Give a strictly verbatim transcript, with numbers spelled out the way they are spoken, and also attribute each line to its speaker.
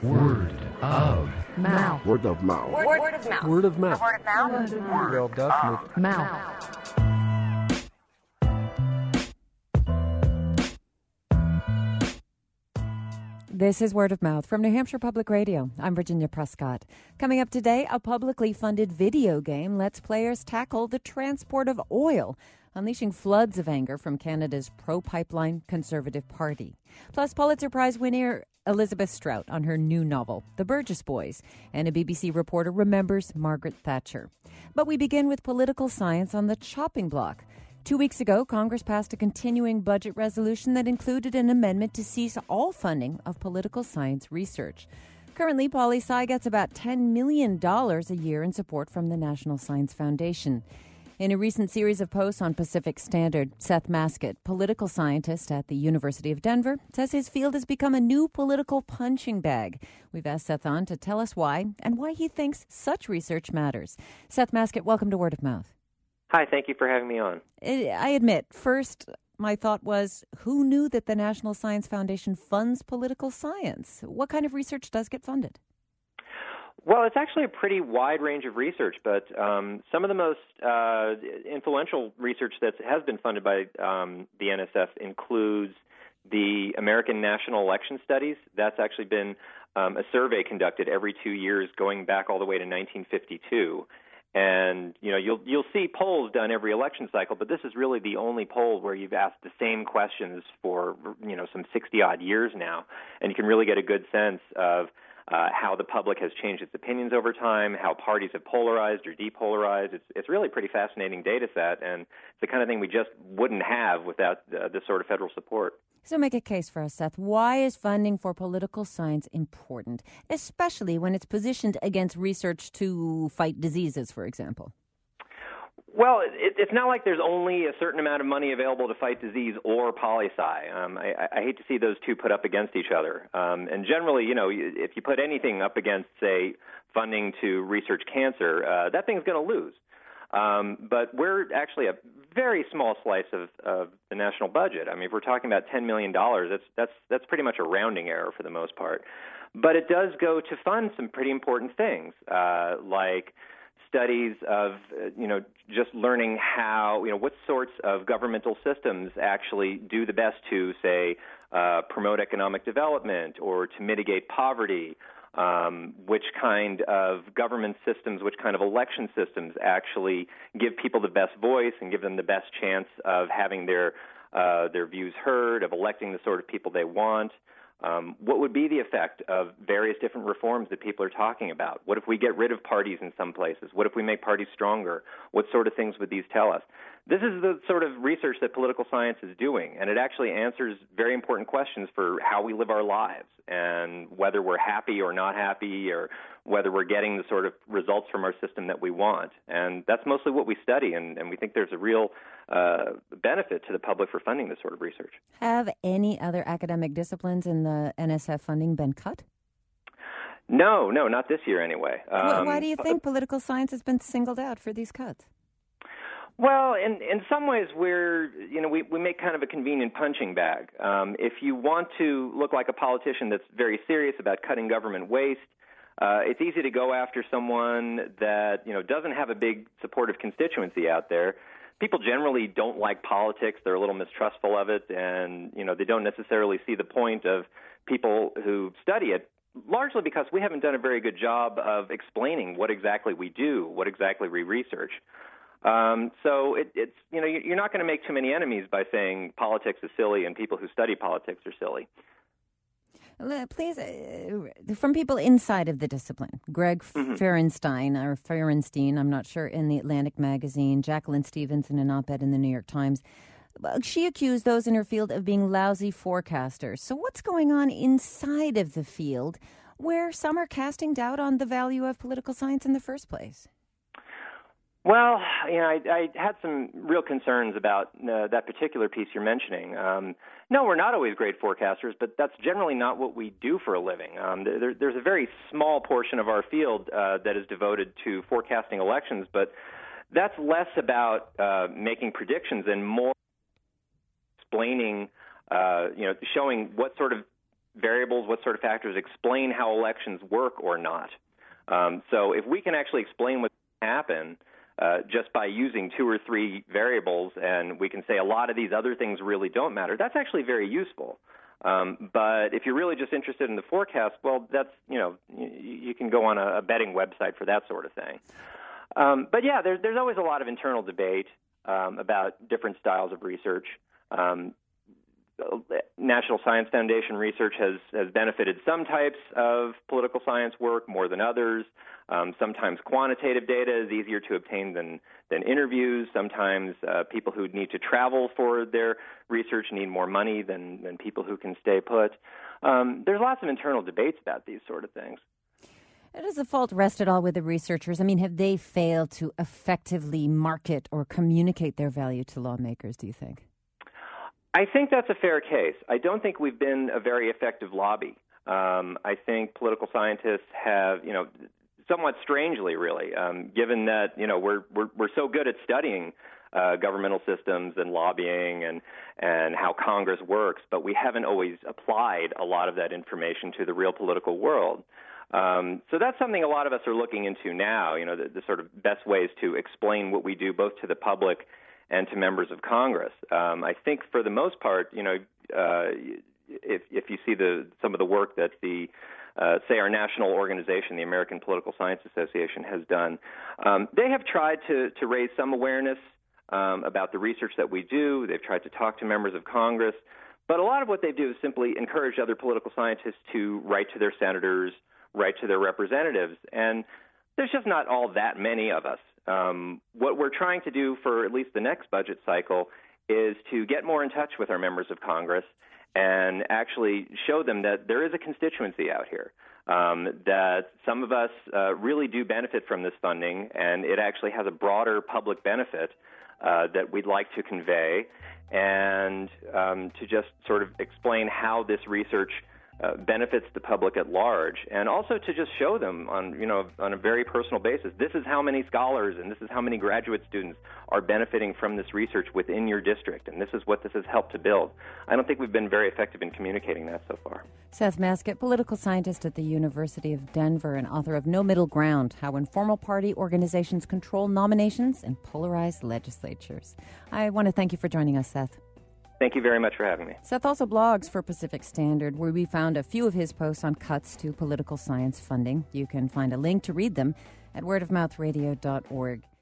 Speaker 1: Word of
Speaker 2: mouth.
Speaker 3: Word of mouth.
Speaker 4: Word, word of mouth.
Speaker 2: Word of mouth.
Speaker 4: Word of mouth.
Speaker 2: Word of mouth. Mouth.
Speaker 5: This is Word of Mouth from New Hampshire Public Radio. I'm Virginia Prescott. Coming up today, a publicly funded video game lets players tackle the transport of oil, unleashing floods of anger from Canada's pro-pipeline Conservative Party. Plus, Pulitzer Prize winner Elizabeth Strout on her new novel, The Burgess Boys, and a B B C reporter remembers Margaret Thatcher. But we begin with political science on the chopping block. Two weeks ago, Congress passed a continuing budget resolution that included an amendment to cease all funding of political science research. Currently, poli-sci gets about ten million dollars a year in support from the National Science Foundation. In a recent series of posts on Pacific Standard, Seth Maskett, political scientist at the University of Denver, says his field has become a new political punching bag. We've asked Seth on to tell us why and why he thinks such research matters. Seth Maskett, welcome to Word of Mouth.
Speaker 6: Hi, thank you for having me on.
Speaker 5: I admit, first, my thought was, who knew that the National Science Foundation funds political science? What kind of research does get funded?
Speaker 6: Well, it's actually a pretty wide range of research, but um, some of the most uh, influential research that has been funded by um, the N S F includes the American National Election Studies. That's actually been um, a survey conducted every two years going back all the way to nineteen fifty-two. And, you know, you'll you'll see polls done every election cycle, but this is really the only poll where you've asked the same questions for, you know, some sixty-odd years now. And you can really get a good sense of uh, how the public has changed its opinions over time, how parties have polarized or depolarized. It's, it's really a pretty fascinating data set, and it's the kind of thing we just wouldn't have without uh, this sort of federal support.
Speaker 5: So make a case for us, Seth. Why is funding for political science important, especially when it's positioned against research to fight diseases, for example?
Speaker 6: Well, it, it's not like there's only a certain amount of money available to fight disease or poli-sci. Um, I, I hate to see those two put up against each other. Um, and generally, you know, if you put anything up against, say, funding to research cancer, uh, that thing's going to lose. Um, but we're actually a very small slice of, of the national budget. I mean, if we're talking about ten million dollars, that's that's that's pretty much a rounding error for the most part. But it does go to fund some pretty important things, uh, like studies of, uh, you know, just learning how, you know, what sorts of governmental systems actually do the best to, say, uh, promote economic development or to mitigate poverty. Um, which kind of government systems, which kind of election systems actually give people the best voice and give them the best chance of having their uh, their views heard, of electing the sort of people they want. Um, what would be the effect of various different reforms that people are talking about? What if we get rid of parties in some places? What if we make parties stronger? What sort of things would these tell us? This is the sort of research that political science is doing, and it actually answers very important questions for how we live our lives and whether we're happy or not happy or whether we're getting the sort of results from our system that we want. And that's mostly what we study, and, and we think there's a real uh, benefit to the public for funding this sort of research.
Speaker 5: Have any other academic disciplines in the N S F funding been cut?
Speaker 6: No, no, not this year anyway. Um,
Speaker 5: why, why do you think political science has been singled out for these cuts?
Speaker 6: Well, in in some ways, we're you know we, we make kind of a convenient punching bag. Um, if you want to look like a politician that's very serious about cutting government waste, uh, it's easy to go after someone that you know doesn't have a big supportive constituency out there. People generally don't like politics; they're a little mistrustful of it, and you know they don't necessarily see the point of people who study it. Largely because we haven't done a very good job of explaining what exactly we do, what exactly we research. Um, so it, it's, you know, you're not going to make too many enemies by saying politics is silly and people who study politics are silly.
Speaker 5: Please, uh, from people inside of the discipline, Greg mm-hmm. Ferenstein, or Ferenstein, I'm not sure, in the Atlantic magazine, Jacqueline Stevens in an op-ed in the New York Times, she accused those in her field of being lousy forecasters. So what's going on inside of the field where some are casting doubt on the value of political science in the first place?
Speaker 6: Well, you know, I, I had some real concerns about uh, that particular piece you're mentioning. Um, no, we're not always great forecasters, but that's generally not what we do for a living. Um, there, there's a very small portion of our field uh, that is devoted to forecasting elections, but that's less about uh, making predictions and more explaining, uh, you know, showing what sort of variables, what sort of factors explain how elections work or not. Um, so if we can actually explain what happened uh, just by using two or three variables, and we can say a lot of these other things really don't matter, that's actually very useful. Um, but if you're really just interested in the forecast, well, that's, you know, you, you can go on a, a betting website for that sort of thing. Um, but yeah, there, there's always a lot of internal debate um, about different styles of research. Um, National Science Foundation research has, has benefited some types of political science work more than others. Um, sometimes quantitative data is easier to obtain than, than interviews. Sometimes uh, people who need to travel for their research need more money than, than people who can stay put. Um, there's lots of internal debates about these sort of things.
Speaker 5: Does the fault rest at all with the researchers? I mean, have they failed to effectively market or communicate their value to lawmakers, do you think?
Speaker 6: I think that's a fair case. I don't think we've been a very effective lobby. Um, I think political scientists have, you know, somewhat strangely, really, um, given that, you know, we're we're, we're so good at studying uh, governmental systems and lobbying and and how Congress works, but we haven't always applied a lot of that information to the real political world. Um, so that's something a lot of us are looking into now, you know, the, the sort of best ways to explain what we do both to the public and to members of Congress. Um, I think for the most part, you know, uh, if, if you see the some of the work that the, uh, say, our national organization, the American Political Science Association, has done, um, they have tried to, to raise some awareness um, about the research that we do. They've tried to talk to members of Congress. But a lot of what they do is simply encourage other political scientists to write to their senators, write to their representatives. And there's just not all that many of us. Um, what we're trying to do for at least the next budget cycle is to get more in touch with our members of Congress and actually show them that there is a constituency out here, um, that some of us uh, really do benefit from this funding, and it actually has a broader public benefit uh, that we'd like to convey, and um, to just sort of explain how this research Uh, benefits the public at large, and also to just show them on, you know, on a very personal basis, this is how many scholars and this is how many graduate students are benefiting from this research within your district, and this is what this has helped to build. I don't think we've been very effective in communicating that so far.
Speaker 5: Seth Maskett, political scientist at the University of Denver and author of No Middle Ground, How Informal Party Organizations Control Nominations in Polarized Legislatures. I want to thank you for joining us, Seth.
Speaker 6: Thank you very much for having me.
Speaker 5: Seth also blogs for Pacific Standard, where we found a few of his posts on cuts to political science funding. You can find a link to read them at word of mouth radio dot org.